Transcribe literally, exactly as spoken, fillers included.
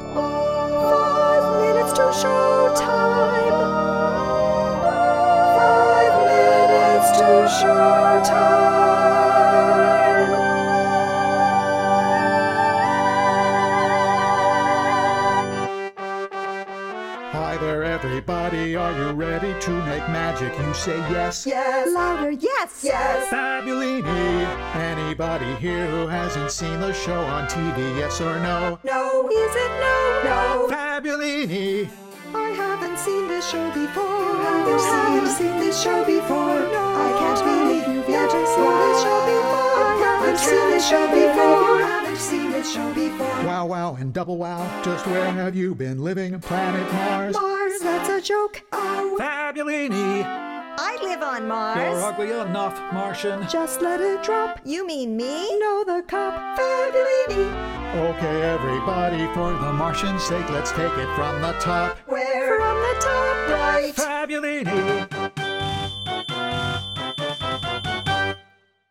Five minutes to showtime. Five minutes to showtime. Hi there, everybody. Are you ready to make magic? You say yes. Yes. Louder, yes. Yes. Fabulini. Anybody here who hasn't seen the show on T V? Yes or no? No. Is it no? No. Fabulini. I haven't seen this show before. Have you haven't seen this show before? No. I can't believe you've never seen this show before. I haven't seen this show before. You haven't seen this show before. Wow, wow, and double wow. Just where have you been living? Planet Mars. Mars, that's a joke. Oh. Fabulini. I live on Mars. You're ugly enough, Martian. Just let it drop. You mean me? No, the cop. Fabulini. Okay, everybody, for the Martian's sake, let's take it from the top. Where? From the top right. Fabulini.